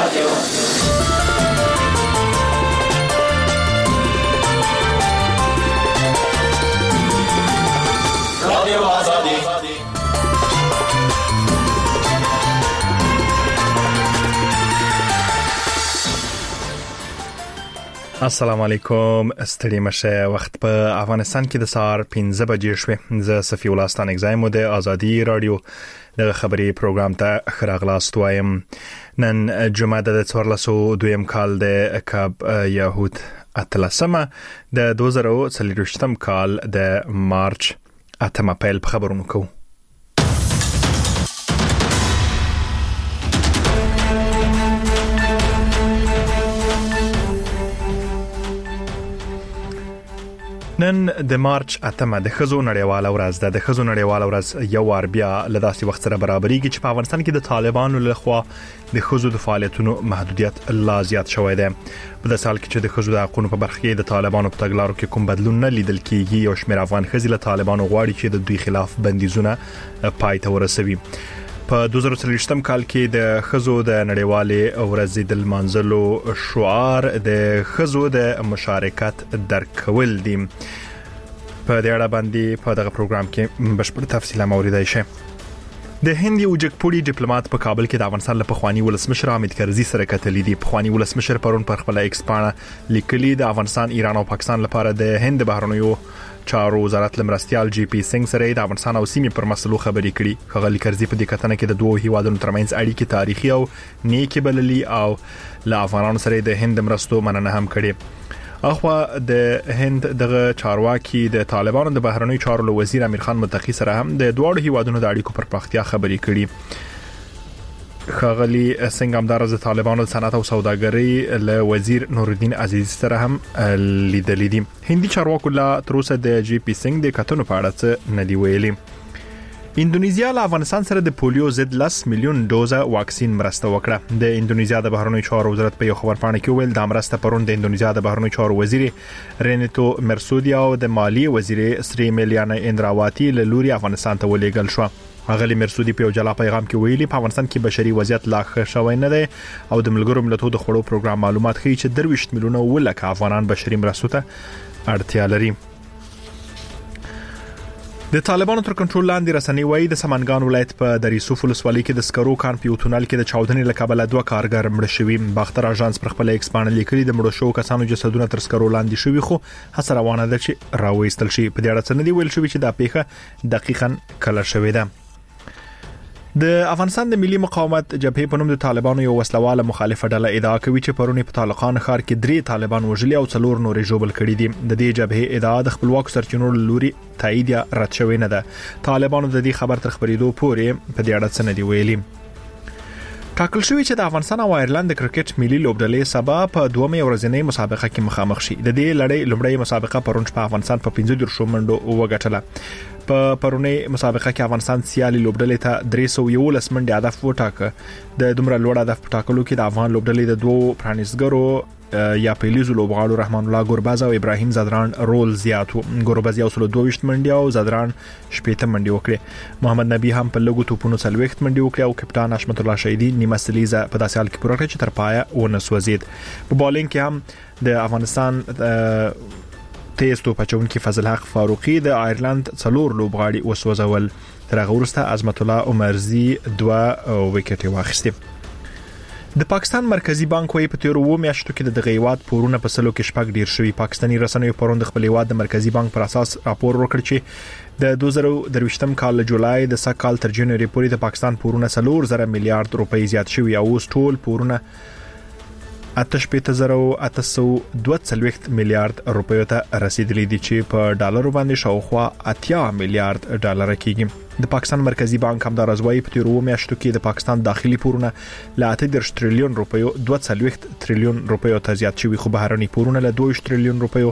السلام علیکم. ستړي مشه. وخت په افغانستان کې د سهار 15 بجې شوې. زه صفی الله ستانک زایم د ازادي رادیو د خبري پروګرام ته خراغلاست وایم. نن جمعه د 1402 کال د کب یهود اتلسمه د 2023 کال د مارچ اتمه پیل خبرونه کوو. نن د مارچ اتمه د خزو نړیواله ورځ ده. د خزو نړیواله ورځ یو وار بیا له داسې وخت سره برابرېږي چې په افغانستان کې د طالبانو لخوا د خزو د فعالیتونو محدودیت لا زیات شوی دی. په د سال کې چې د خزو د حقوقو په برخه کې د طالبانو په تګلارو کې کوم بدلون نه لیدل کېږي، یو شمېر افغان ښځې له طالبانو غواړي چې د دوی خلاف بندیزونه پای ته ورسوي. په 2023 کال کې د خزو د نړیوالې ورځې د لمانځلو شعار د خزو د مشارکت درکول دي. په دې اړه باندې په دغه پروګرام کې بشپړ تفصیل موریدای شي. د هند یو جګپوړي ډیپلوماټ په کابل کې د افغانستان له پخوانی ولسمشر حامد کرزي سره کتلې دي. پخوانی ولسمشر پرون پر خپل ایکس پاڼه لیکلي د افغانستان، ایران او پاکستان لپاره د هند بهرنیو چارو وزارت لمرستيال جی پی سنگ سره د افغانستان او سیمې پر مسلو خبرې کړي. خغلی کرزي په دې کتنه کې د دوه هیوادونو ترمنځ اړیکې تاریخي او نیکي بللي او له افغانانو سره د هند مرستو مننه هم کړي. اخوا د هند دغه چارواکي د طالبانو د بهرنیو چارو وزیر امیر خان متقی سره هم د دوه هیوادونو د اړیکو پر پراختیا خبرې کړي. خغلی سنگ همدار از طالبانو د صنعت او سوداګرۍ له وزیر نورالدین عزیز سره هم لیدلې دي. هندي چارواکو لا تر اوسه د جی پی سنگ د کتنو په اړه څه نه دی ویلي. اندونیزیا له افغانستان سره د پولیو ضد 10 میلیون دوزه واکسین مرسته وکړه. د اندونیزیا د بهرنیو چارو وزارت په یو خبرپاڼه کې ویل د مرسته پرون د اندونیزیا د بهرنیو چارو وزیر رینیتو مرسودی او د مالی وزیر سری میلیانا اندراواتی له لوري افغانستان ته ولېږل شو. اغلی مرسودی په جلا پیغام کې ویلي په افغانستان کې بشري وضعیت لا ښه شوی نه دی او د ملګرو ملتونو د خړو پروګرام معلومات ښیي چې 23 میلیونه ولکه افغانان بشري مرستو ته اړتیا لري. د طالبانو تر کنټرول لاندې رسنۍ وایي د سمنګان ولایت په دریسوف ولسوالۍ کې د سکرو کان په یو تونل کې د چاودنې له کبله دوه کارګر مړه شوي. باختر اژانس پر خپل ایکس باندې لیکلي د مړو شوو کسانو جسدونه تر سکرو لاندې شوي، خو هڅه روانه ده چې راوېستل شي. په دې اړه څه نه دی ویل شوی چې دا پیښه دقیقاً کله شوې ده. د افغانستان د ملي مقاومت جبهې په نوم د طالبانو یو وسلواله مخالفه ډله ادعا کوي چې پرونی په طالقان ښار کې 3 طالبان وژلي او 4 نورې ژوبل کړي دي. د دې جبهې ادعا د خپلواک سرچینو لوري تایید یا رد شوی نه ده. طالبانو د دې خبر تر خبرېدو پورې په دې اړه څه نه دی ویلي. ټاکل شوی چې د افغانستان او آیرلند د کرکټ ملي لوبډلې سبا په دومې ورځنۍ مسابقه کې مخامخ شي. د دې لړۍ لومړی مسابقه پرون په افغانستان په 15 منډو وګټله. په پرونی مسابقه کې افغانستان سیالي لوبډلې ته 311 منډي هدف وټاکه. د دومره لوړ هدف په ټاکلو کې د افغان لوبډلې د دوه پرانیزګرو یا پیلیزو لوبغاړو رحمان الله ګورباز او ابراهیم زدران رول زیات وو. ګورباز یو 22 منډي او زدران 18 منډي وکړي. محمد نبی هم په لګو توپونو 40 منډي وکړي او کپټان حشمت الله شهیدی نیمه سلیزه په داسې حال کې پوره کړ چې تر پایه ونسوځید. په بالینګ کې هم د افغانستان تیز توپ اچونکي فضل حق فاروقي د آیرلند 4 لوبغاړي وسوځول. تر هغه وروسته عظمت الله عمرزي 2 وکټې واخیستې. د پاکستان مرکزی بانک وايي په تیر 2 میاشتو کې د دغه هیواد پورونه په سلو کې شپږ ډیر شوي. پاکستاني رسنیو پرون د خپل هیواد د مرکزی بانک پر اساس راپور ورکړ چې د 2023 کال جولای د سکهال تر جنوري پورې د پاکستان پورونه 4 میلیارډ روپۍ زیات شوي او اوس ټول پورونه 8.842 میلیارډ روپیو ته رسیدلي دي چې په ډالرو باندې شاوخوا 80 میلیارډ ډالر کېږي. د پاکستان مرکزی بانک هم دا راځوي په تیر 2 میاشتو کې د پاکستان داخلي پورونه له 8 تریلیون روپیو 2 تریلیون روپیو ته زیات شوي، خو بهرني پورونه له 2 تریلیون روپیو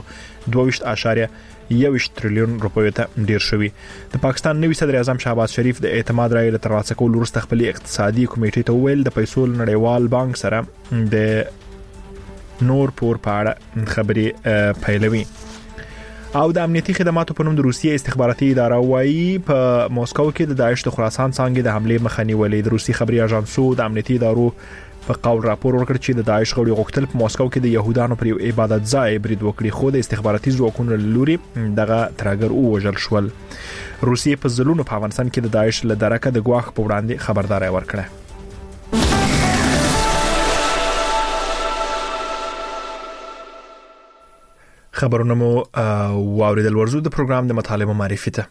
2.1 تریلیون روپیو ته ډیر شوي. د پاکستان نوي صدر اعظم شهباز شریف د اعتماد رایې له ترلاسه کولو وروسته خپل اقتصادي کمیټې ته ویل د پیسو نړیوال بانک سره د نور پور په اړه خبرې پیلوي. او د امنیتي خدماتو په نوم د روسیې استخباراتي اداره وايي په موسکو کې د داعش د خراسان څنګه د حمله مخه نیولې. د روسي خبري اژانسو د امنیتي ادارو په قول راپور ورکړ چې د داعش غړي غوښتل په موسکو کې د يهودانو پر عبادت ځای برید وکړي، خو د استخباراتي ځواکونو لوري دغه ترګر وژل شول. روسیې په ځلونو په افغانستان کې د داعش له درکه د ګواښ په وړاندې خبرداري ورکړه. خبرونه مو واوریدل. ورزو د پروګرام د مطالبه معرفي ته.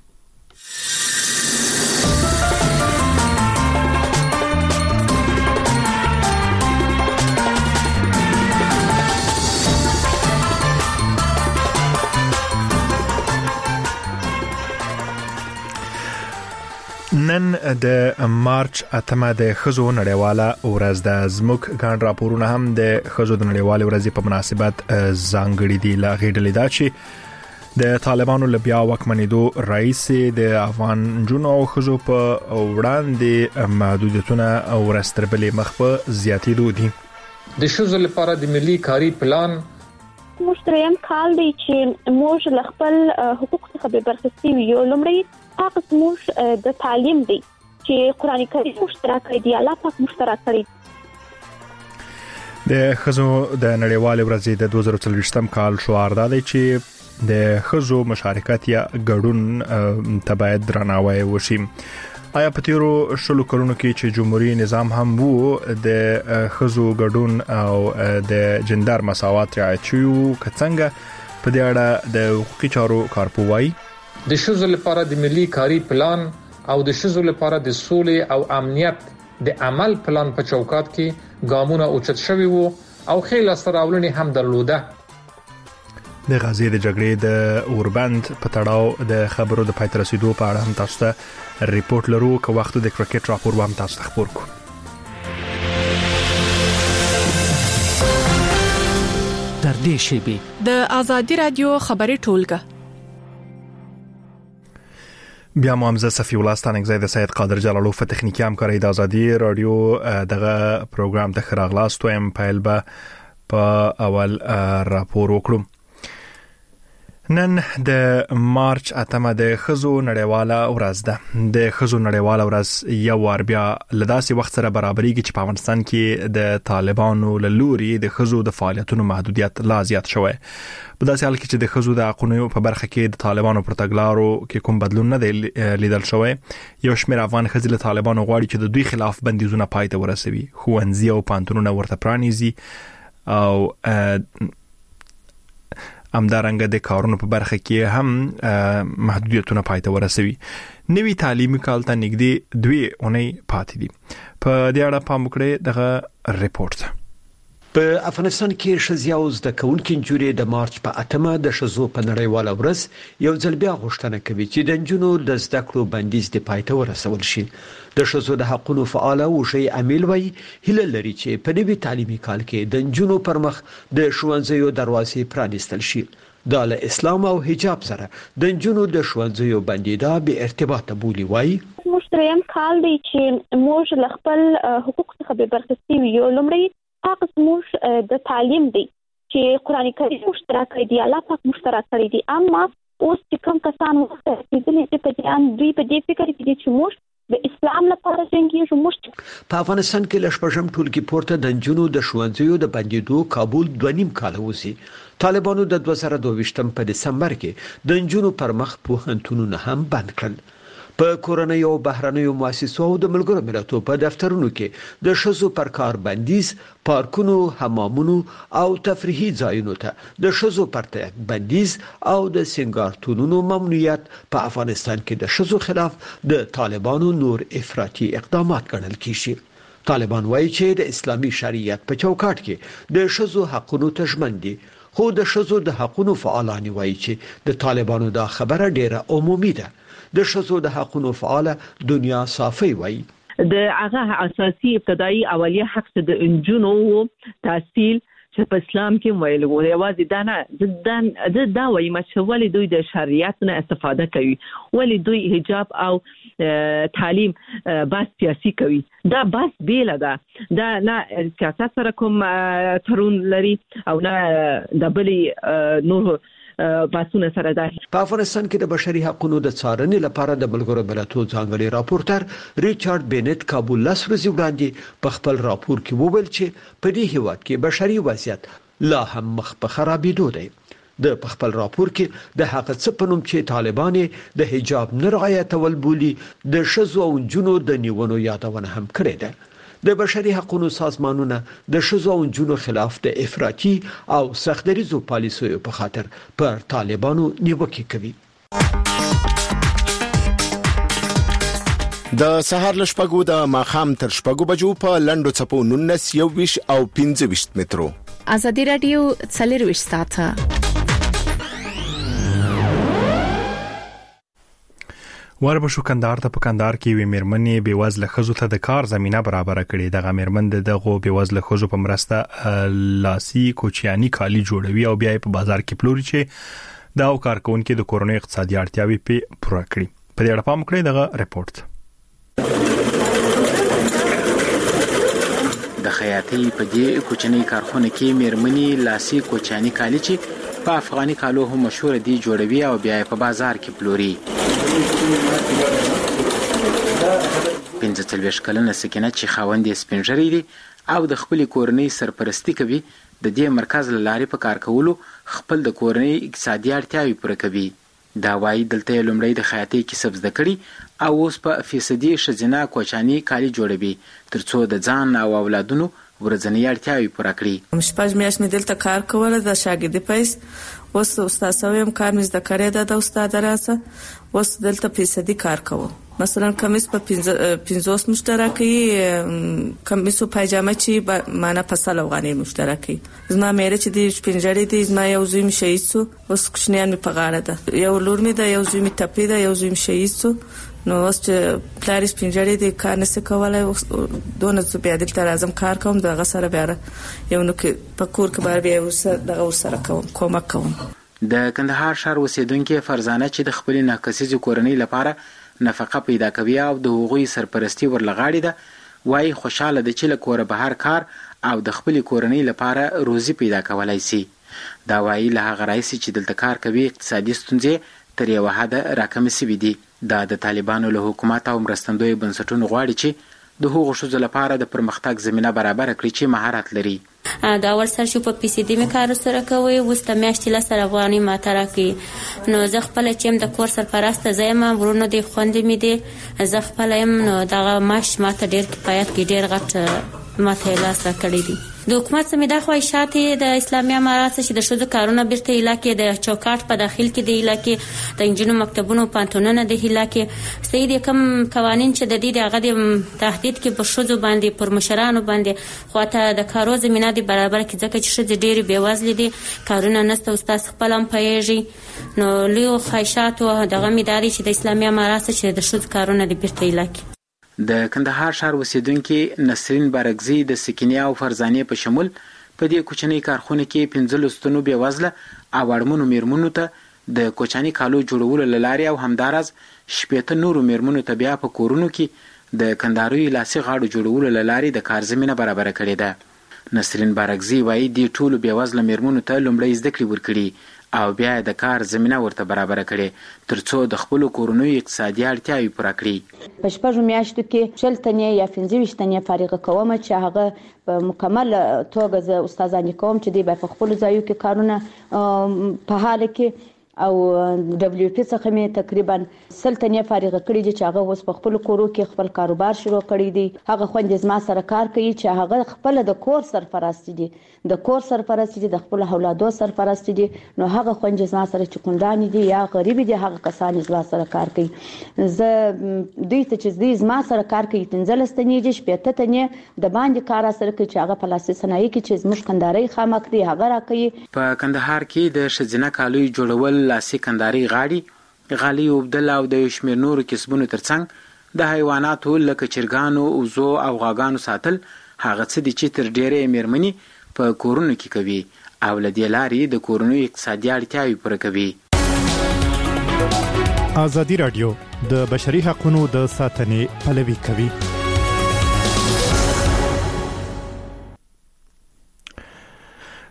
نن د مارچ 8 د خزو نړیواله ورځ د زموږ ګاند راپورونه هم د خزو د نړیواله ورځ په مناسبت ځانګړي دي. لا غیډلې دا چې د طالبانو لبیا وکمنېدو رئیس د افغان جنو او خزو په وړاندې محدودیتونه او رستربلې مخ په زیاتېدو دي. د شوزو لپاره د ملي کاری پلان مشتریم کال دی چې موږ خپل حقوق څخه به برخصتي یو لمړی هغه موږ د تعلیم دی چې قرآن کریم مشترک کړی دی، الله پاک مشترک کړی. د خزو د نړیوال ورځ د 2024 کال شعار دی چې د خزو مشارکت یا ګډون ته باید درناوی وشي. آیا په تیرو شلو کلونو کې چې جمهوریت نظام هم وو د خزو ګډون او د جندر مساوات رعایت شو، کڅنګه په دې اړه د حقوقي چارو کارپوهي د شوزو لپاره د ملي کاری پلان او د شوزو لپاره د سولې او امنیت د عمل پلان په چوکاټ کې ګامونه اوچت شوي وو او خېل سراولنې هم درلوده. د غزې د جګړې د اوربند په تړاو د خبرو د پای ته رسیدو په اړه هم تاسو ته ریپورت لرو، که وخت د کرکټ راپور هم تاسو ته خبر کو. در دې شیبي د آزادی رادیو خبري ټولګه بیا معمزه صفی الله ستانګزی د سید قادر جلالو په تخنیکی همکاري د آزادی رادیو دغه پروګرام ته خراغلاست ویم پایل به په اول راپور وکړو. نن د مارچ 8 د خزو نړیواله ورځ ده. د خزو نړیواله ورځ یو وار بیا لداسي وخت سره برابرېږي چې په افغانستان کې د طالبانو له لوري د خزو د فعالیتونو محدودیت لا زیات شوی. په داسې حال کې چې د خزو د حقوقو په برخه کې د طالبانو پر تګلارو کې کوم بدلون نه دی لیدل شوی. یو شمېر افغان خزي له طالبانو غواړي چې د دوی خلاف بندیزونه پای ته ورسوي، ښوونځي او پانتونونه ورته پرانیزي او همدارنګه د کارونو په برخه کې هم محدودیتونه پای ته ورسوي. نوی تعلیمي کال ته نږدې 2 اونۍ پاتې دي. په دې اړه پام وکړئ دغه ریپورت. په افغانستان کې شزیا او زده کوونکي جوړې د مارچ په 8 د شزو په نړیواله ورځ یو ځل بیا غوښتنه کوي چې د جنونو د زده کړو بندیز د پای ته ورسول شي. د شزو د حقوقو فعال او شي امیل وای هله لري چې په نوي تعلیمي کال کې د جنونو پر مخ د ښوونځیو دروازې پرانیستل شي. د اسلام او حجاب سره د جنونو د ښوونځیو بندیدا به ارتباط بولی وای. مشتریم کال دی چې موږ خپل حقوق څخه به برخصتي یو لمړی هغه موږ د تعلیم دی چې قرآن کریم مشترک کړی دی، الله پاک مشترک کړی دی. اما اوس چې کوم کسان وخت رسیدلي په دوی په دې فکر کې دي چې موږ د اسلام لپاره څنګه موږ په افغانستان کې لښپژم ټولګي پورته د جنونو د ښوونځیو د بندیدو کابل 2.5 کال وسی. طالبانو د 2022 په دسمبر کې د جنونو پر مخ پوهنتونونه هم بند کړل. په کورنۍ او بهرنیو مؤسسو او د ملګرو ملتونو په دفترونو کې د شزو پر کار بندیز، پارکونو، حمامونو او تفریحي ځایونو ته د شزو پر تګ بندیز او د سنگارتونونو ممنوعیت په افغانستان کې د شزو خلاف د طالبانو نور افراطي اقدامات ګڼل کیږي. طالبان وایي چې د اسلامي شریعت په چوکاټ کې د شزو حقوقو ته ژمن دي، خو د شزو د حقوقو فعالان وایي چې د طالبانو دا خبره ډیره عمومي ده. د شزو د حقوقو فعال دنیا صافي وایي د هغه اساسي ابتدایي اولیه حق د انجونو تحصیل چې په اسلام کې ویل وو یوازې دا نه دا وایي چې ولې دوی د شریعت نه استفاده کوي، ولې دوی حجاب او تعلیم بس سیاسي کوي. دا بس بیل ده، دا نه سیاست سره کوم ترون لري او نه د بلی نور باسونه سره ده. په افغانستان کې د بشري حقوقو د څارنې لپاره د ملګرو ملتونو ځانګړي راپورټر ریچارډ بینټ کابل لاس ورځې وړاندې په خپل راپور کې وویل چې په دې هیواد کې بشري وضعیت لا هم مخ په خرابېدو دی. د خپل راپور کې د هغه څه په نوم چې طالبان د حجاب نه رعایتول بولي د شذو او جنونو د نیونو یادونه هم کړې ده. د بشري حقوقو سازمانونه د شذو او جنونو خلاف د افراطي او سختدریزو پالیسیو په خاطر پر طالبانو نیوکه کوي. د سهار لشپګو د ماخام تر شپګو بجو په لندو چپو 19 21 او 25 مترو. ازادي رادیو څلرويش ساعته. وربشو کندهار ته په کندهار کې وی میرمنې بیوازله خزو ته د کار زمينه برابر کړي. دغه میرمن دغه بیوازله خزو په مرسته لاسي کوچیانی کالی جوړوي او بیا په بازار کې پلوري چې دا کارکونکو د کورونو اقتصادي اړتیاوي په پوره کړي. په دې اړه پام کړئ دغه رپورت. د خیاطۍ په دې کوچنی کارخونه کې میرمنې لاسي کوچیانی کالی چې په افغاني کالو هم مشهور دي جوړوي او بیا په بازار کې پلوري. 15 کلنه سکینه چې خاوندې سپینږیري دي او د خپل کورنۍ سرپرستی کوي د دې مرکز لارې په کار کولو خپل د کورنۍ اقتصادي اړتیاوي پوره کوي. دا وايي دلته لومړی د خیاطۍ کسب زده کړي او اوس په فیصدي شزینه کوچانی کالي جوړوي ترڅو د ځان او اولادونو ورځنی اړتیاوي پوره کړي. مشپږ میاشتې مې دلته کار کوله د شاګردي پیسې اوس استاد سویم کار مې زده کړی د استاد راځه اوس دلته فیصدي کار کوم. مثلا کمیس په 50 مشترکي کمیس او پایجامه چې معنا په 100 افغاني مشترکي. زما مېره چې د شپنجړې دي زما یو زوی مې شهید شو اوس کوښنیان مې په غاړه ده یو لور مې ده یو زوی مې ټپي ده یو زوی مې شهید شو. نو اوس چې پلار سپینجړې دي کار نسي کولای دونه څه بیا دلته راځم کار کوم دغه سره بیا یو نو کې په کور کې بیا وسه دغه سره کوم کومک کوم. د کندهار شهر اوسیدونکو فرزانه چې د خپل ناکسیز کورنۍ لپاره نفقه پیدا کوي او د هغوی سرپرستی ورلغاړي ده وای خوشاله د چې له کور بهر کار او د خپل کورنۍ لپاره روزي پیدا کولای شي. دا وای له هغه رئیس چې دلته کار کوي اقتصادي ستونزې تر یو حد راکم شوي دي. دا د طالبانو له حکومت او مرستندوی بنسټونو غواړي چې د هغو شوزو لپاره د پرمختګ زمينه برابر کړي چې مهارت لري. دا ورسره شو په پی سي ډي مې کار سره کوي اوس ته میاشتې 10 افغاني ماته راکړي. نو زه خپل چې د کور سرپرسته زایم ورونو دي خوندې مې دي زه خپل يم نو دغه ماش ماته ډیر کفایت کې ډیر غټ ماته لاس راکړي دي. د حکومت سمې د خواهشات د اسلامي امارات چې د شذو کارونه بیرته علاقې د چوکاټ په داخل کې د علاقې د انجینو مکتبونو پانتونونه د علاقې صحیح د کم قوانين چې د دې هغه د تهدید کې په شذو باندې پر مشرانو باندې خواته د کارو زمينه دي برابر کې ځکه چې شذ ډېری بیوازل دي کارونه نسته استاد خپل هم پېږي. نو لیو خواهشات او دغه مداري چې د اسلامي امارات چې د شذ کارونه د بیرته علاقې. د کندهار شهر اوسیدونکو نسرین بارګزی د سکینیا او فرزانې په شمول په دې کوچنی کارخونه کې 15 ستونو به وزله او اړمنو میرمنو ته د کوچنی کالو جوړولو لاري او همدارز شپېته نورو میرمنو ته بیا په کورونو کې د کندهاري لاسي غاړو جوړولو لاري د کار زمينه برابر کړې ده. نسرین بارګزی وایي د ټولو به وزله میرمنو ته لومړی زده کړې ورکړي او بیا د کار زمينه ورته برابر کړي ترڅو د خپل کورونو اقتصادي اړتیاوي پوره کړي. په شپږ میاشتو کې 40 تنې یا 15 تنې فارغ کوم چې هغه په مکمل توګه ز استادان کوم چې دی په خپل ځایو کې کارونه په حال کې او دبليو پی څخه مې تقریبا 100 تنې فارغ کړي دي چې هغه اوس په خپل کورو کې خپل کاروبار شروع کړی دي. هغه خوندې زما سره کار کوي چې هغه خپل د کور سرپرست دي د کور سرپرست دي د خپل اولادو سرپرست دي. نو هغه خوندې زما سره چې کوندان دي یا غریب دي هغه کسان زما سره کار کوي. زه دوی ته چې دوی زما سره کار کوي 15 تنې دي شپېته تنې د باندې کار سره کوي چې هغه پلاسي صنایع کې چې زموږ کندهاري خامک دي هغه را کوي. په کندهار کې د شزینه کالوي جوړول لاسي کندهاري غاړي غالي وبدل او د شمیر نورو کسبونو ترڅنګ د حیواناتو لکه چرګانو وزو او غاګانو ساتل هغه څه دي چې تر ډېرې میرمنې په کورونو کې کوي او لدې لاري د کورونو اقتصادي اړتیاوي پوره کوي. ازادي رادیو د بشري حقوقو د ساتنې پلوي کوي.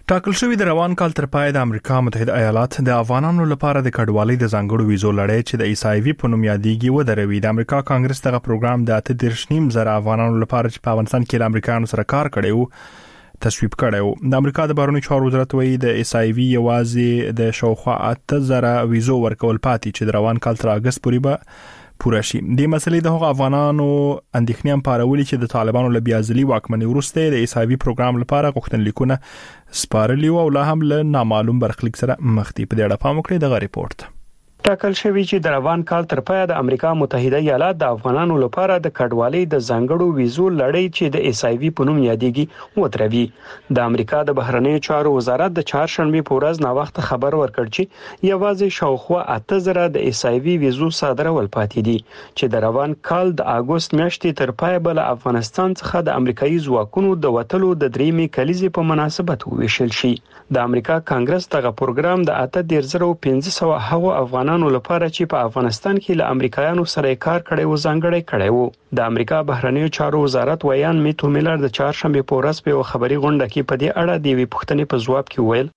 ټاکل شوی د روان کال تر پای د امریکا متحده ایالات د افغانانو لپاره د کډوالۍ د ځانګړو ویزو لړۍ چې د ایسایوي په نوم یادېږي ودروي. د امریکا کانګرس دغه پروګرام د 8.9 افغانانو لپاره چې په افغانستان کې له امریکایانو سره کار کړی وو تصویب کړی وو. د امریکا د بهرنیو چارو وزارت وایي د ایسایوي یوازې د شاوخوا 8,000 ویزو ورکول پاتې چې د روان کال تر اگست پورې به پوره شي. د مسلې د هغو افغانانو اندېښنې هم پارولي چې د طالبانو له بیازلي واکمنۍ وروسته د ایسایوي پروګرام لپاره غوښتنلیکونه سپارلي او لا هم له نامعلوم برخلیک سره مخ دي. په دې اړه پام وکړئ دغه ریپورت. ټاکل شوی چې د روان کال تر پای د امریکا متحده ایالات د افغانانو لپاره د کډوالۍ د ځانګړو ویزو لړۍ چې د ایسایوي په نوم یادېږي ودروي. د امریکا د بهرنیو چارو وزارت د چهارشنبه په ورځ ناوخته خبر ورکړ چې یوازې شاوخوا 8,000 د ایسایوي ویزو صادرول پاتې دي چې د روان کال د اگست میاشتې تر پای بل افغانستان څخه د امریکایي ځواکونو د وټلو د دریمې کلیزې په مناسبت ویشل شي. د امریکا کانګرس دغه پروګرام د 8,500 هغو افغانانو لپاره چې په افغانستان کې له امریکایانو سره کار کړي و ځانګړی کړي وو. د امریکا بهرنیو چارو وزارت ویان میټو میلر د چهارشنبه په ورځ په خبري غونډه کې په دې اړه د وی پوښتنې په ځواب کې ویل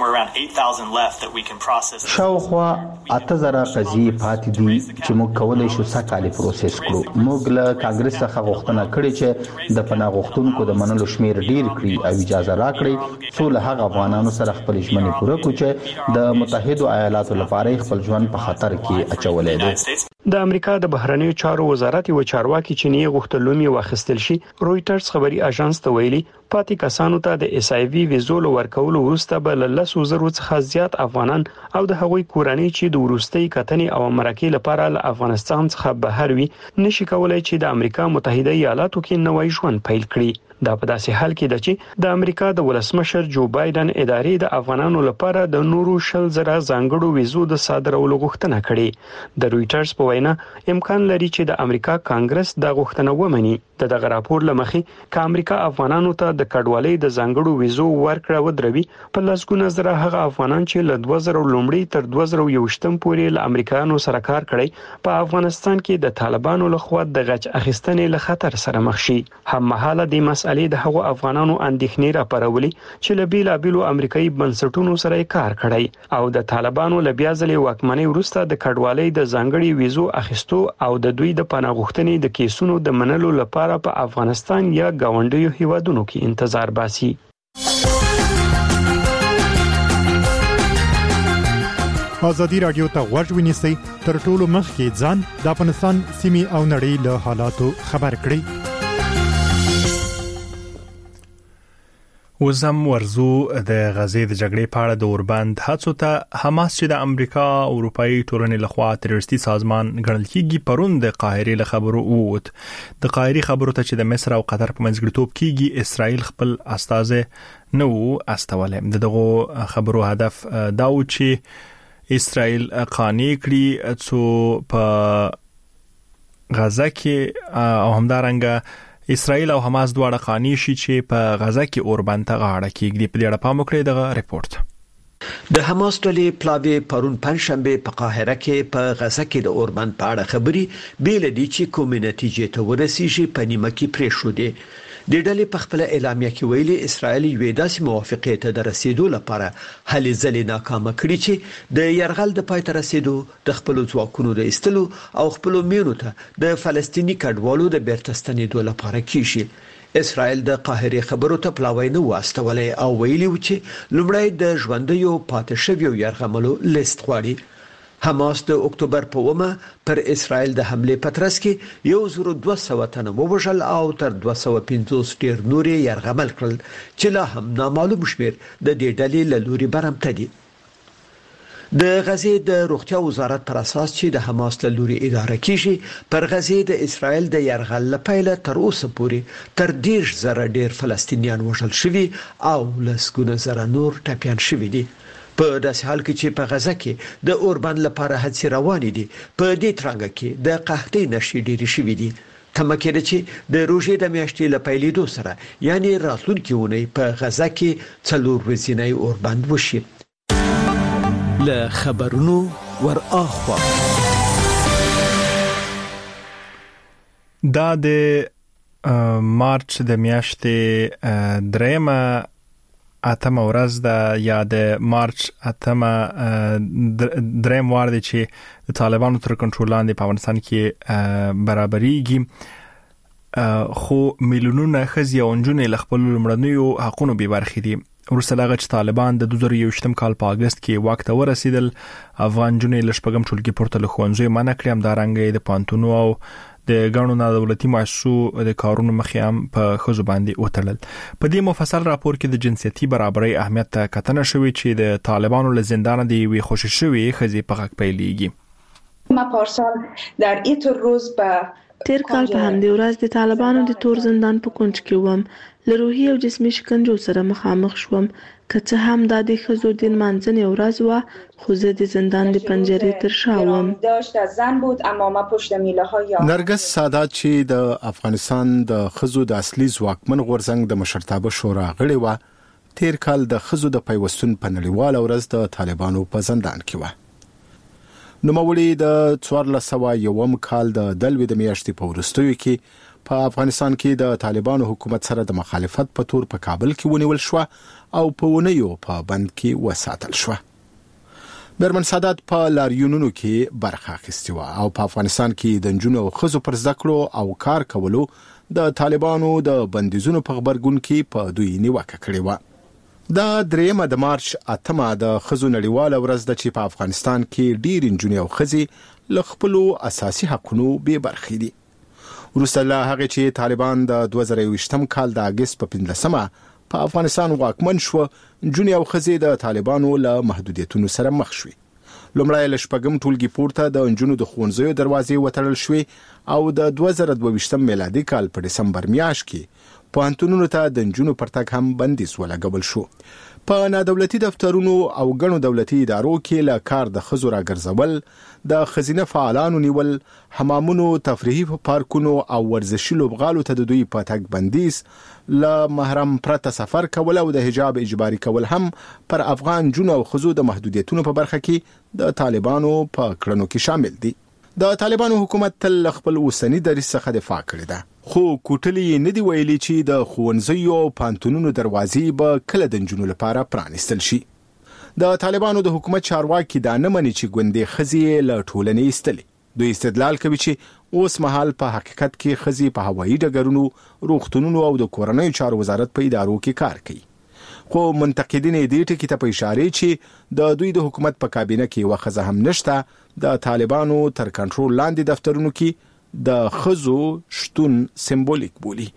شاوخوا 8,000 قضیې پاتې دي چې موږ کولای شو سکهاله پروسس کړو. موږ له کانګرس څخه غوښتنه کړې چې د پناه غوښتونکو د منلو شمیر ډیر کړي او اجازه راکړي څو له هغه افغانانو سره خپل ژمنې پوره کړي چې د متحده ایالاتو لپاره خپل ژوند په خطر کې اچولې دي. د امریکا د بهرنیو چارو وزارت یو چارواکي چې نه غوښتلومي واخیستل شي رويټرز خبري اژانس ته ویلي پاتې کسانو ته د ایسایوي ویزو ورکولو وروسته به له 100,000 څخه زیات افغانان او د هغوی کورنۍ چې د وروستي کتنې او مرکې لپاره له افغانستان څخه بهر وي نشي کولای چې د امریکا متحده ایالاتو کې نوې ژوند پیل کړي. دا په داسې حال کې ده چې د امریکا د ولسمشر جو بایدن ادارې د افغانانو لپاره د نورو 10,000 ځانګړو ویزو د صادرولو غوښتنه کړې. د رويټرز په وینا امکان لري چې د امریکا کانګرس د غوښتنه ومني. دغه راپور لمخې ک امریکا افغانانو ته د کډوالۍ د ځانګړو ویزو ورکړه ودروي په لاسګونه زره هغه افغانان چې له 2000 لومړی تر 2021 پورې له امریکایانو سره کار کړی په افغانستان کې د طالبانو لخوا د غچ اخیستنې له خطر سره مخ شي. هم مهاله د مسالې د هغو افغانانو اندېښنې راپارولي چې له بیلابیلو امریکایي بنسټونو سره کار کړی او د طالبانو له بیا ځلې واکمنۍ وروسته د کډوالۍ د ځانګړي ویزو اخیستو او د دوی د پناه غوښتنې د کیسونو د منلو لپاره په افغانستان یا گاونډیو هیوادونو کې انتظار باسي. ازادي رادیو ته غوږ ونیسئ تر ټولو مخکې ځان د افغانستان سیمې او نړۍ له حالاتو خبر کړئ. وزم ورزو د غزې د جګړې په اړه د اوربند هڅو ته حماس چې د امریکا او اروپאי ټولنې لخوا تروریستي سازمان ګڼل کیږي پرون د قاهره له خبرو ووت. د قاهره خبرو ته چې د مصر او قطر په منځګړیتوب کیږي اسرائیل خپل استازه نو استولې. دغه خبرو هدف دا و چې اسرائیل قانع کړي چې په غزه کې او همدارنګه اسرائیل او حماس دواړه قانع شي چې په غزه کې اوربند ته غاړه کېږدي. په دې اړه پام وکړئ دغه ریپورت. د حماس ډلې پلاوی پرون پنځشنبه په قاهره کې په غزه کې د اوربند په اړه خبري بیل دي چې کومې نتیجې ته ورسیږي په نیمه کې پرې شو دي. د ډلې په خپل اعلامیه کې ویلي اسرائیل یو داسې موافقه ته د رسیدو لپاره هلې ځلې ناکامه کړې چې د يرغل د پای ته رسیدو د خپل ځواکونو د استلو او خپل مینو ته د فلسطینی کډوالو د بیرته ستنېدو لپاره کیږي. اسرائیل د قاهره خبرو ته پلاوی نه واستولې او ویلي و چې لومړی د ژوندیو پاتې شویو يرغملو لیست غواړي. حماس د اکتوبر په ومه پر اسرائیل د حمله پترس کې 1200 تنه ووژل او تر 250 ډیر نوري يرغمل کړل چې لا هم نامعلوم شمیر د دې ډلې له لوري برمته دي. د غزې د روغتیا وزارت پر اساس چې د حماس له لوري اداره کیږي پر غزې د اسرائیل د يرغل لپاره تر اوسه پورې تر 10,000 ډیر فلسطینیان وژل شوي او لسګونه زره نور ټپيان شوي دي. په داسې حال کې چې په غزه کې د اوربند لپاره هڅې روانې دي په دې ترڅنګ کې د قحطۍ نشي ډېری شوي دي. تمه کېده چې د روژې د میاشتې له پیلېدو سره یعنی راتلونکي اونۍ په غزه کې 4 ورځې اوربند وشي. له خبرونو ور اخوا دا د مارچ د میاشتې دریمه اتمه ورځ د یا د مارچ اتمه دریم وار دی چې د طالبانو تر کنټرول لاندې په افغانستان کې برابرېږي خو میلیونونه ښځې او نجونې له خپل لومړنیو حقونو بې برخې دي. وروسته له هغه چې طالبان د 2021 کال په اگست کې واک ته ورسېدل، افغان نجونې له شپږم ټولګي پورته له ښوونځیو منع کړې، همدارنګه د پوهنتونونو او د ګڼو نادولتي مؤسسو د کارونو مخې هم په ښځو باندې وتړل. په دې مفصل راپور کې د جنسیتي برابرۍ اهمیت ته کتنه شوې چې د طالبانو له زندانه د یوې خوشې شوې ښځې په غږ پیلېږي. ما پارسال در این روز به تیر کال په همدې ورځ د طالبانو د تور زندان په کونج کې وم، له روحي او جسمي شکنجو سره مخامخ شوم. که څه هم دا د ښځو د نمانځنې ورځ وه، خو زه د زندان د پنجرې تر شا وم. نرګس سادات چې د افغانستان د ښځو د اصلي ځواکمن غورځنګ د مشرتابه شورا غړې وه، تیر کال د ښځو د پیوستون په نړیواله ورځ د طالبانو په زندان کې وه. نوموړي د 1401 کال د دلوي د میاشتې په وروستیو کې په افغانستان کې د طالبانو حکومت سره د مخالفت په تور په کابل کې ونیول شو او په ونیو په بند کې وساتل شو. برمن سادات په لاریونونو کې برخه اخیستې و او په افغانستان کې د نجونو او ښځو پر زده کړو او کار کولو د طالبانو د بندیزونو په خبرګون کې په دوی نیوکه کړې و. دا دریمه د مارچ اتمه د ښځو نړیواله ورځ ده چې په افغانستان کې ډېر نجونې او ښځې له خپلو اساسي حقونو بې برخې دي. وروسته له هغې چې طالبان د 2020 کال د اگست په 15مه په افغانستان واکمن شو، نجونې او ښځې د طالبانو له محدودیتونو سره مخ شوې. لومړی له شپږم ټولګي پورته د نجونو د ښوونځیو دروازې وتړل شوې او د 2022 میلادي کال په دسمبر میاشت کې پوهنتونونو ته د نجونو پر تګ هم بندیز ولګول شو. په نادولتي دفترونو او ګڼو دولتي ادارو کې له کار د ښځو راګرځول، د ښځینه فعالانو نیول، حمامونو، تفریحي پارکونو او ورزشي لوبغالو ته د دوی په تګ بندیز، له محرم پرته سفر کول او د حجاب اجباري کول هم پر افغان نجونو او ښځو د محدودیتونو په برخه کې د طالبانو په کړنو کې شامل دي. د طالبانو حکومت تل خپل اوسنی دریځ څخه دفاع کړې ده، خو کوټلې نه دی ویلي چې د ښوونځیو او پوهنتونونو دروازې به کله د نجونو لپاره پرانیستل شي. د طالبانو د حکومت چارواکي دا نه مني چې ګوندې ښځې له ټولنې ایستلې. دوی استدلال کوي چې اوس مهال په حقیقت کې ښځې په هوایي ډګرونو، روغتونونو او د کورنیو چارو وزارت په ادارو کې کار کوي. خو منتقدین دې ټکي ته په اشاره چې د دوی د حکومت په کابینه کې یوه ښځه هم نشته، د طالبانو تر کنټرول لاندې دفترونو کې د ښځو شتون سمبولیک بولي.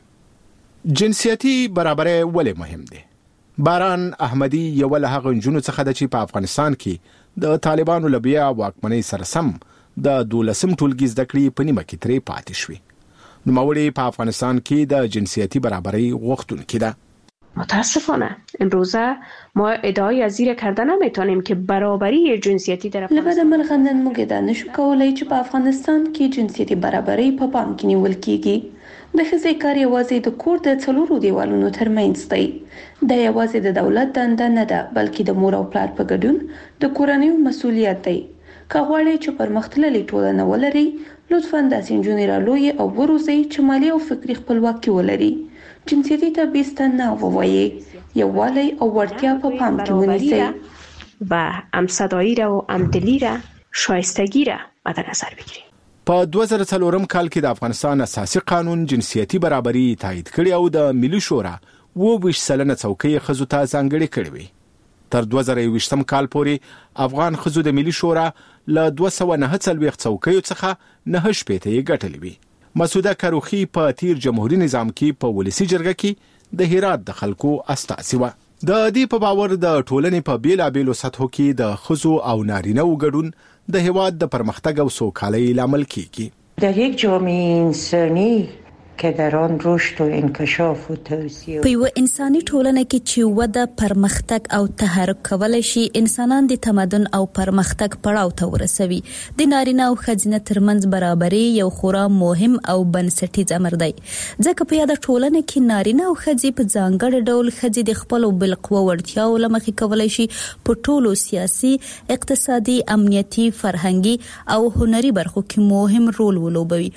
جنسیتي برابرۍ ولې مهم دی؟ باران احمدي یو له هغه نجونو څخه ده چې په افغانستان کې د طالبانو له بیا واکمنۍ سره سم د 12م ټولګي زده کړې په نیمه کې ترې پاتې شوې. نوموړې په افغانستان کې د جنسیتی برابری غوښتونکې ده. متاسفانه امروزه ما ادعای از زیر کردن نمیتونیم که برابری جنسیتی در لبد ملغندن موږ دا نشو کولای چې په افغانستان کې جنسیتی برابری په پام کې نیول کیږي. د ښځې کار یوازې د کور د څلورو دیوالونو ترمنځ دی. دا یوازې د دولت دنده نه ده، بلکې د مور او پلار په ګډون د کورنۍ مسؤلیت دی. که غواړئ چې پرمختللې ټولنه ولرئ، لطفاً داسې نجونې رالویئ او وروزئ چې مالي او فکري خپلواکي ولري. جنسیتی تبعیض ته نه ووایئ، یووالی او وړتیا په پام کې ونیسئ و همصدایی را و همدلی را، شایستگی را مد نظر بگیرید. په 2004 کال کې د افغانستان اساسي قانون جنسیتي برابري تایید کړي او د ملي شورا 20% څوکۍ ښځو ته ځانګړې کړې وي. تر 2020 کال پورې افغان ښځو د ملي شورا له 249 څوکیو څخه 9 یې ګټلې وي. مسعوده کروخي په تیر جمهوریت نظام کې په ولسی جرګه کې د هرات د خلکو استازي و. د دې په باور د ټولنې په بیلابېلو سطحو کې د ښځو او نارینه‌و ګډون د هیواد د پرمختګ او سوکالۍ لامل کیږي. در یک جامعه انسانی که در آن رشد و انکشاف و توسعه په یو انساني ټولنه کې چې وده، پرمختګ او تحرک کولای شي انسانان د تمدن او پرمختګ پړاو ته ورسوي. د نارینه او ښځینه ترمنځ برابري یو خورا مهم او بنسټیز امر دی، ځکه په یاده ټولنه کې نارینه او ښځې په ځانګړي ډول ښځې د خپلو بالقوه وړتیاو له مخې کولای شي په ټولو سیاسي، اقتصادي، امنیتي، فرهنګي او هنري برخو کې مهم رول ولوبوي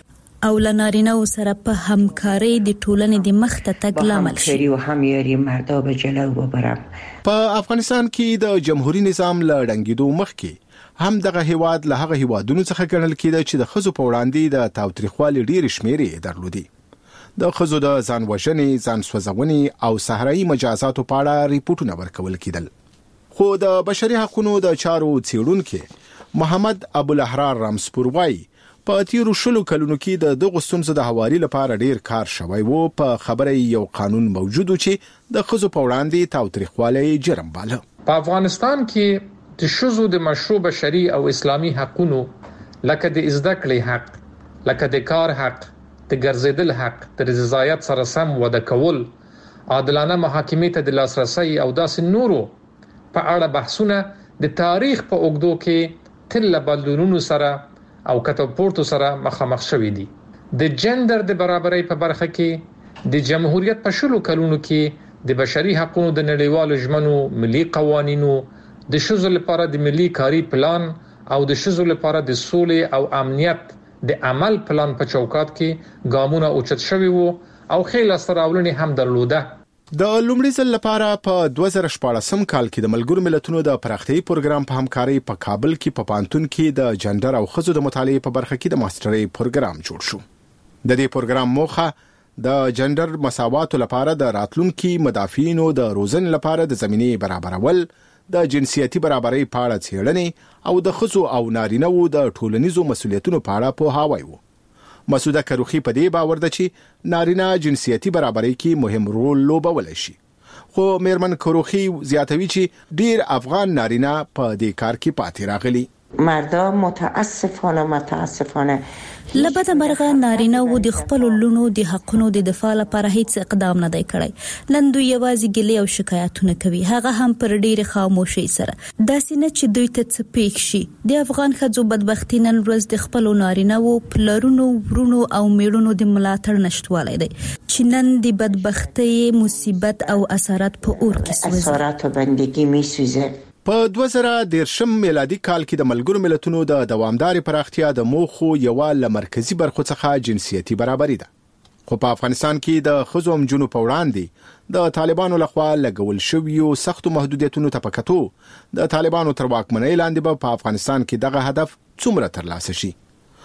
او لنارینه سره په همکاري د ټولنې د مخته تګ لامل شي. همکاري او همیاری مردا به جلو ببرم. په افغانستان کې د جمهوریت نظام له ړنګېدو مخکې هم دغه هیواد له هغه هیوادونو څخه ګڼل کېده چې د ښځو په وړاندې د تاوتریخوالي ډېر شمېرې درلودي. د ښځو د ځان وژنې، ځان سوځونې او صحرایي مجازاتو په اړه ریپورتونه ورکول کېدل. خو د بشري حقوقو د چارو څېړونکي محمد ابوالاحرار رامسپور وايي په تیرو 20 کلونو کې د دغه ستونزو د هواري لپاره ډېر کار شوی وو. په خبره یو قانون موجود و چې د ښځو په وړاندې تاوتریخوالی جرم باله. په افغانستان کې د ښځو د مشروع بشري او اسلامي حقوقو لکه د زده کړې حق، لکه د کار حق، د ګرځېدل حق، د رضایت سره سم وده کول، عادلانه محاکمې ته د لاسرسي او داسې نورو په اړه بحثونه د تاریخ په اوږدو کې تل بدلونونو سره او کتابورتو سره مخامخ شوي دي. د جندر د برابرۍ په برخه کې د جمهوریت په 20 کلونو کې د بشري حقوقو د نړیوالو ژمنو، ملي قوانینو، د ښځو لپاره د ملي کاری پلان او د ښځو لپاره د سولې او امنیت د عمل پلان په چوکاټ کې ګامونه اوچت شوي وو او خېله سراولنې هم درلوده. د لومړي ځل لپاره په 2014 کال کې د ملګرو ملتونو د پراختیايي پروګرام په همکاري په کابل کې په پانتون کې د جندر او ښځو د مطالعې په برخه کې د ماسترۍ پروګرام جوړ شو. د دې پروګرام موخه د جندر مساوات لپاره د راتلونکي مدافعینو د روزنې لپاره د زمینې برابرول، د جنسیتي برابرۍ په اړه څېړنې او د ښځو او نارینه‌وو د ټولنیزو مسؤلیتونو په اړه پوهاوی وو. مسعوده کروخي په دې باور ده چې نارینه جنسیتي برابرۍ کې مهم رول لوبولی شي. خو میرمن کروخي زیاتوي چې ډیر افغان نارینه په دې کار کې پاتې راغلي. مردا متاسفانه لبد مرغه نارینه و د خپل لونو د حقونو د دفاع لپاره هیڅ اقدام نه دی کړی. نن دوی یوازې ګلې او شکایتونه کوي، هغه هم پر ډېر خاموشي سره. داسې نه چې دوی ته څه پېښ شي. د افغان ښځو بدبختي نن ورځ د خپل نارینه و پلرونو، ورونو او میړونو د ملاتړ نشټوالی دی چې نن د بدبختۍ مصیبت او اثرات په اور کې سوځي. اثرات بندگی میسوزه. په 2013 میلادي کال کې د ملګرو ملتونو د دوامداري پراختیا د موخو یو مرکزی برخو څخه جنسیتي برابري ده. خو په افغانستان کې د ښځو او نجونو په وړاندې د طالبانو لخوا لګول شویو سختو محدودیتونو ته پکتو د طالبانو تر واکمنۍ لاندې به په افغانستان کې دغه هدف څومره ترلاسه شي.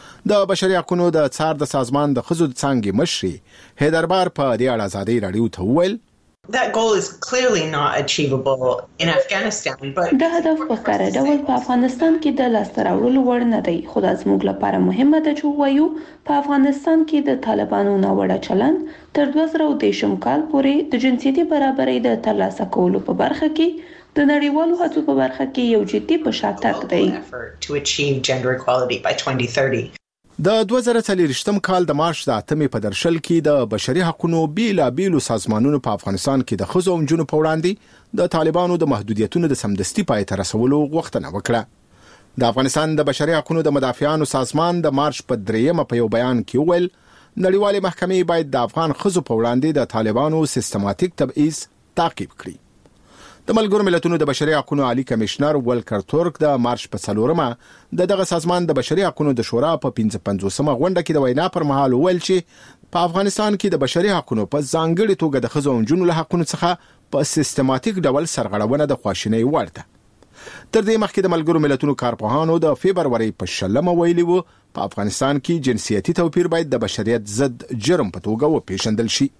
د بشري حقوقو د څار د سازمان د ښځو د څانګې مشري حیدربار په دې اړه ازادي رادیو ته وویل That goal is clearly not achievable in Afghanistan, but دا هدف په ښکاره ډول په افغانستان کې د لاسته راوړلو وړ نه دی. خو دا زموږ لپاره مهمه ده چې وایو په افغانستان کې د طالبانو ناوړه چلند تر 2013 کال پورې د جنسیتي برابرۍ د ترلاسه کولو په برخه کې د نړیوالو هڅو په برخه کې یو جدي په شاتګ دی. to achieve gender equality by 2030. د 2023 کال د مارچ د 8 په درشل کې د بشري حقوقو بیلابیلو سازمانونو په افغانستان کې د ښځو او نجونو په وړاندې د طالبانو د محدودیتونو د سمدستي پای ته رسولو غوښتنه وکړه. د افغانستان د بشري حقوقو د مدافعانو سازمان د مارچ په 3 په یو بیان کې ویل نړیوالې محکمې باید د افغان ښځو په وړاندې د طالبانو سیستماتیک تبعیض تعقیب کړي. د ملګرو ملتونو د بشري حقوقو عالی کمشنر ولکر تورک د مارچ په 4 دغه سازمان د بشري حقوقو د شورا په 55مه غونډه کې د وینا پر مهال ویل چې په افغانستان کې د بشري حقوقو په ځانګړي توګه د ښځو او نجونو له حقوقو څخه په سیستماتیک ډول سرغړونه د خواشینۍ وړ ده. تر دې مخکې د ملګرو ملتونو کارپوهانو د فبرवरी په 16 ویلي وو په افغانستان کې جنسیتي توپیر باید د بشریت ضد جرم په توګه وپیژندل شي.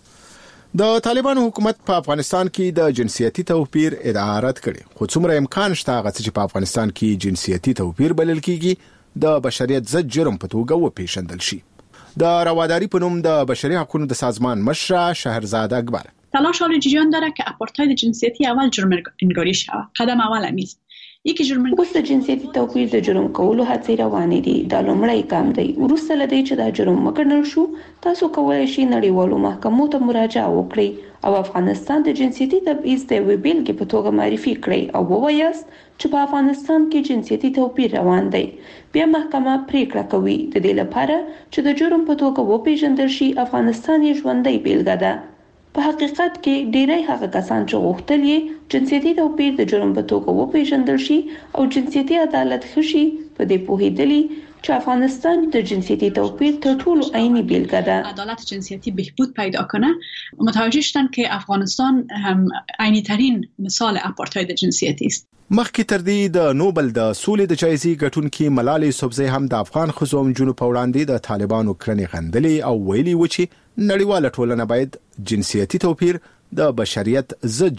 د طالبانو حکومت په افغانستان کې د جنسیتي توپیر ادعا رد کړي، خو څومره امکان شته هغه چې په افغانستان کې جنسیتي توپیر بلل کیږي د بشریت ضد جرم په توګه وپیژندل شي. د رواداری په نوم د بشري حقوقو د سازمان مشر شهرزاد اکبر تلاش حال جریان داره که آپارتاید جنسیتی اول جرم انگاری شود. قدم اول امیز یکی جرم اوس د جنسیتي توپیر د جرم کولو هڅې روانې دي. دا لومړی ګام دی. وروسته له دې چې دا جرم وګڼل شو، تاسو کولی شئ نړیوالو محکمو ته مراجعه وکړئ او افغانستان د جنسیتي تبعیض د یوې بیلګې په توګه معرفي کړئ او ووایاست چې په افغانستان کې جنسیتي توپیر روان دی. بیا محکمه پریکړه کوي. د دې لپاره چې د جرم په توګه وپیژندل شي، افغانستان یې ژوندۍ بیلګه ده. په حقیقت کې ډیری هغه کسان چې غوښتل یې جنسیتي توپیر د جرم په توګه وپیژندل شي او جنسیتي عدالت ښه شي، په دې پوهېدلي چې افغانستان د جنسیتي توپیر تر ټولو عیني بیلګه ده. عدالت جنسیتی بهبود پیدا کنه متوجه شدن که افغانستان هم عینی ترین مثال آپارتاید جنسیتی است. مخکې تر دې د نوبل د سولې د جایزې ګټونکې ملالۍ صوبزی هم د افغان ښځو او نجونو په وړاندې د طالبانو کړنې غندلې او ویلي و چې نړیواله ټولنه باید جنسیتي توپیر د بشریت ضد